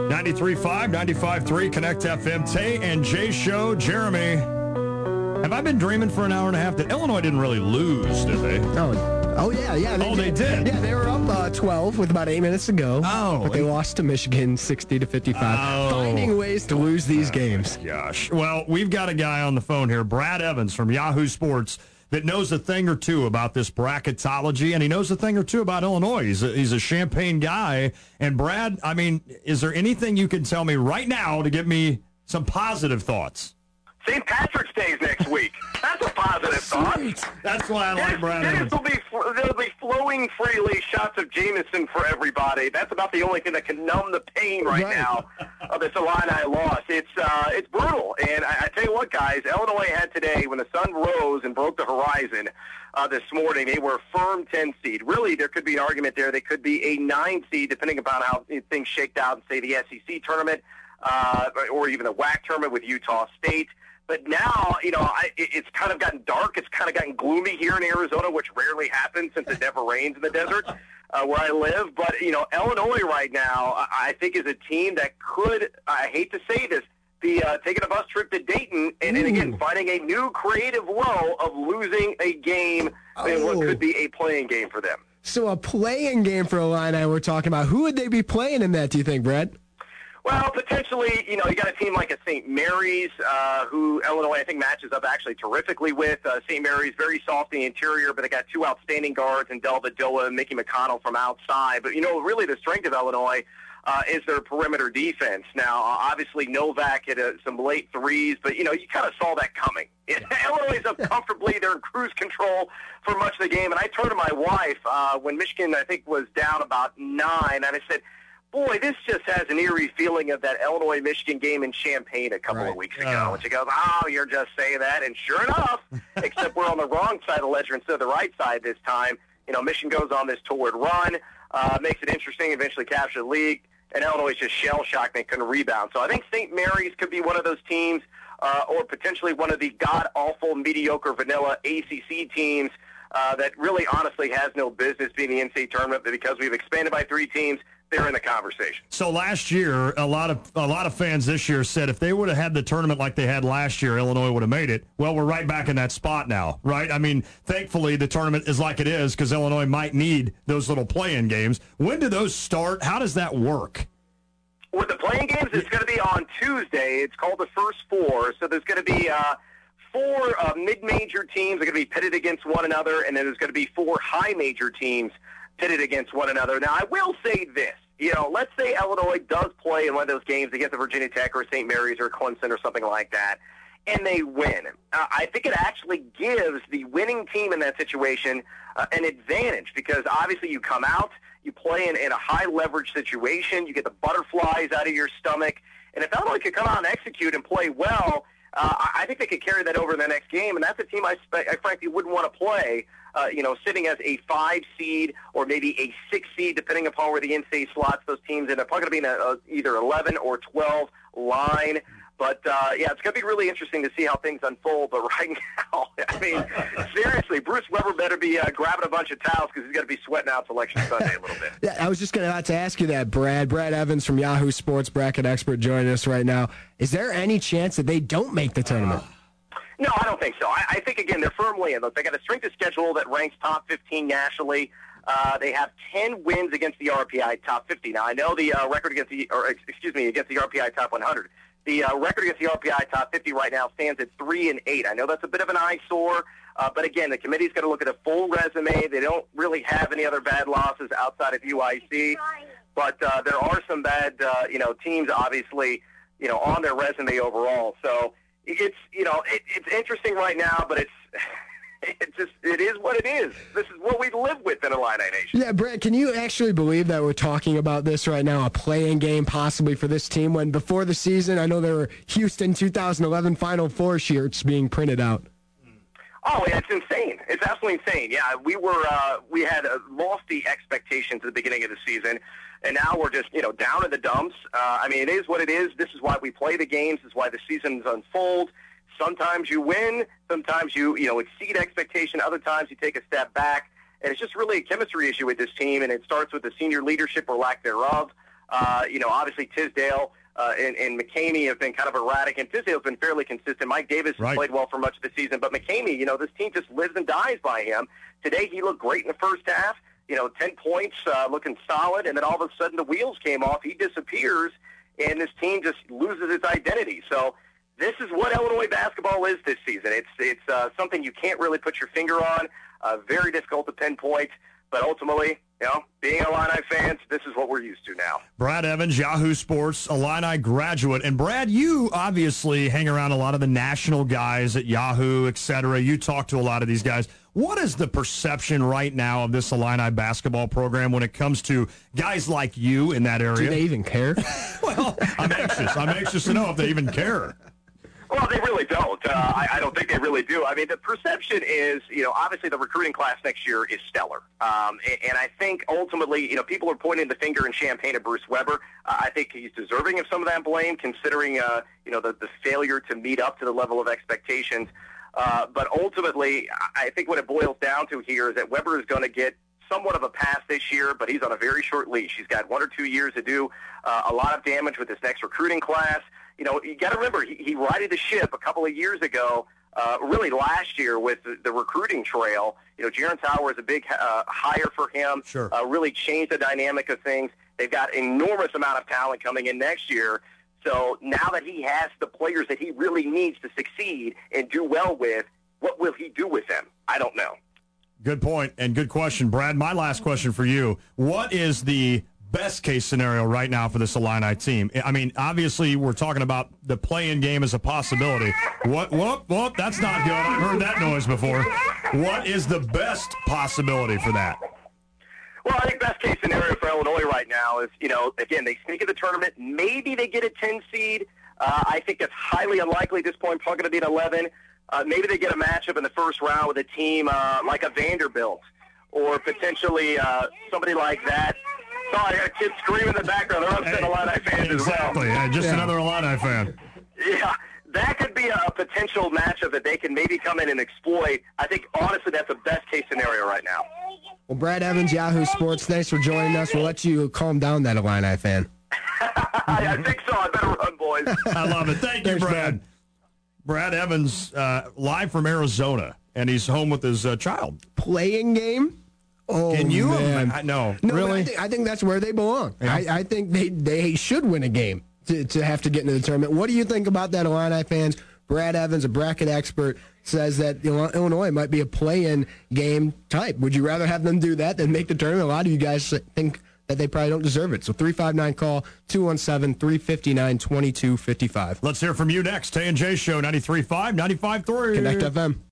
93.5, 95.3, Connect FM, Tay and Jay Show. Jeremy, have I been dreaming for an hour and a half that Illinois didn't really lose, did they? Oh yeah. They did? Yeah, they were up 12 with about 8 minutes to go. Oh. But they lost to Michigan 60-55. Finding ways to lose these games. Gosh. Well, we've got a guy on the phone here, Brad Evans from Yahoo Sports, that knows a thing or two about this bracketology, and he knows a thing or two about Illinois. He's a Champaign guy. And, Brad, I mean, is there anything you can tell me right now to give me some positive thoughts? St. Patrick's Day is next week. That's a positive thought. That's why I like Brad Evans. They'll be flowing freely, shots of Jameson for everybody. That's about the only thing that can numb the pain right now of this Illini loss. It's brutal. And I tell you what, guys, Illinois had today, when the sun rose and broke the horizon this morning, they were a firm 10 seed. Really, there could be an argument there. They could be a 9 seed, depending upon how things shaked out in, say, the SEC tournament or even the WAC tournament with Utah State. But now, it's kind of gotten dark. It's kind of gotten gloomy here in Arizona, which rarely happens since it never rains in the desert where I live. But, Illinois right now, I think, is a team that could, I hate to say this, be taking a bus trip to Dayton and again, finding a new creative low of losing a game in what could be a playing game for them. So a playing game for Illini we're talking about. Who would they be playing in that, do you think, Brad? Well, potentially, you got a team like a St. Mary's, who Illinois, I think, matches up actually terrifically with. St. Mary's, very soft in the interior, but they got two outstanding guards in Del Vadoa and Mickey McConnell from outside. But, really the strength of Illinois is their perimeter defense. Now, obviously, Novak hit some late threes, but, you kind of saw that coming. Illinois is up comfortably. They're in cruise control for much of the game. And I turned to my wife when Michigan, I think, was down about 9, and I said, boy, this just has an eerie feeling of that Illinois-Michigan game in Champaign a couple of weeks ago. And she goes, you're just saying that. And sure enough, except we're on the wrong side of the ledger instead of the right side this time, Michigan goes on this toward run, makes it interesting, eventually capture the lead, and Illinois is just shell-shocked and couldn't rebound. So I think St. Mary's could be one of those teams, or potentially one of the god-awful, mediocre, vanilla ACC teams that really honestly has no business being in the NCAA tournament, but because we've expanded by 3 teams, they're in the conversation. So last year, a lot of fans this year said if they would have had the tournament like they had last year, Illinois would have made it. Well, we're right back in that spot now, right? I mean, thankfully the tournament is like it is because Illinois might need those little play-in games. When do those start? How does that work? With the play-in games, it's going to be on Tuesday. It's called the First Four. So there's going to be 4 mid-major teams that are going to be pitted against one another, and then there's going to be 4 high-major teams pitted against one another. Now, I will say this. Let's say Illinois does play in one of those games against a Virginia Tech or St. Mary's or Clemson or something like that, and they win. I think it actually gives the winning team in that situation an advantage because obviously you come out, you play in a high-leverage situation, you get the butterflies out of your stomach, and if Illinois could come out and execute and play well, I think they could carry that over in the next game, and that's a team I frankly wouldn't want to play, sitting as a 5 seed or maybe a 6 seed, depending upon where the NCAA slots those teams in. They're probably going to be in either 11 or 12 line. But, it's going to be really interesting to see how things unfold. But right now, I mean, seriously, Bruce Weber better be grabbing a bunch of towels because he's going to be sweating out Selection Sunday a little bit. Yeah, I was just going to ask you that, Brad. Brad Evans from Yahoo Sports, bracket expert, joining us right now. Is there any chance that they don't make the tournament? No, I don't think so. I think, again, they're firmly in. Look, they got a strength of schedule that ranks top 15 nationally. They have 10 wins against the RPI top 50. Now, I know the record against the RPI top 100. The record against the RPI top 50 right now stands at 3-8. I know that's a bit of an eyesore, but again, the committee's got to look at a full resume. They don't really have any other bad losses outside of UIC, but there are some bad, teams obviously, on their resume overall. So it's interesting right now, but it is what it is. This is what we live with in Illini Nation. Yeah, Brett, can you actually believe that we're talking about this right now, a play-in game possibly for this team, when before the season, I know there were Houston 2011 Final Four shirts being printed out? Oh, yeah, it's insane. It's absolutely insane. Yeah, we had lofty expectations at the beginning of the season, and now we're just, down in the dumps. It is what it is. This is why we play the games. This is why the seasons unfold. Sometimes you win, sometimes you exceed expectation, other times you take a step back, and it's just really a chemistry issue with this team, and it starts with the senior leadership or lack thereof. Obviously Tisdale and McCamey have been kind of erratic, and Tisdale's been fairly consistent. Mike Davis has played well for much of the season, but McCamey, this team just lives and dies by him. Today he looked great in the first half, 10 points, looking solid, and then all of a sudden the wheels came off. He disappears, and this team just loses its identity. So this is what Illinois basketball is this season. It's something you can't really put your finger on, very difficult to pinpoint, but ultimately, being Illini fans, this is what we're used to now. Brad Evans, Yahoo Sports, Illini graduate. And Brad, you obviously hang around a lot of the national guys at Yahoo, et cetera. You talk to a lot of these guys. What is the perception right now of this Illini basketball program when it comes to guys like you in that area? Do they even care? Well, I'm anxious. I'm anxious to know if they even care. Well, they really don't. I don't think they really do. I mean, the perception is, obviously the recruiting class next year is stellar. And I think ultimately, people are pointing the finger in Champaign at Bruce Weber. I think he's deserving of some of that blame, considering, the failure to meet up to the level of expectations. But ultimately, I think what it boils down to here is that Weber is going to get somewhat of a pass this year, but he's on a very short leash. He's got 1 or 2 years to do a lot of damage with this next recruiting class. You got to remember, he righted the ship a couple of years ago, really last year with the recruiting trail. Jaron Tower is a big hire for him, Sure. Really changed the dynamic of things. They've got enormous amount of talent coming in next year. So now that he has the players that he really needs to succeed and do well with, what will he do with them? I don't know. Good point and good question, Brad. My last question for you. What is the best case scenario right now for this Illini team? I mean, obviously, we're talking about the play-in game as a possibility. Whoop, that's not good. I've heard that noise before. What is the best possibility for that? Well, I think best case scenario for Illinois right now is, again, they sneak in the tournament. Maybe they get a 10 seed. I think that's highly unlikely at this point, probably going to be an 11. Maybe they get a matchup in the first round with a team like a Vanderbilt or potentially somebody like that. Sorry, I got a kid screaming in the background. They're upset Illini fans as well. Exactly. Just another Illini fan. Yeah, that could be a potential matchup that they can maybe come in and exploit. I think, honestly, that's a best-case scenario right now. Well, Brad Evans, Yahoo Sports, thanks for joining us. We'll let you calm down that Illini fan. I think so. I better run, boys. I love it. Thank you, Brad. Brad Evans, live from Arizona, and he's home with his child. Playing game? Oh, Can you? Man. No, really? I think that's where they belong. Yeah. I think they should win a game to have to get into the tournament. What do you think about that, Illini fans? Brad Evans, a bracket expert, says that Illinois might be a play-in game type. Would you rather have them do that than make the tournament? A lot of you guys think that they probably don't deserve it. So 359-CALL, 217-359-2255. Let's hear from you next. Tay and Jay Show, 93.5, 95.3. Connect FM.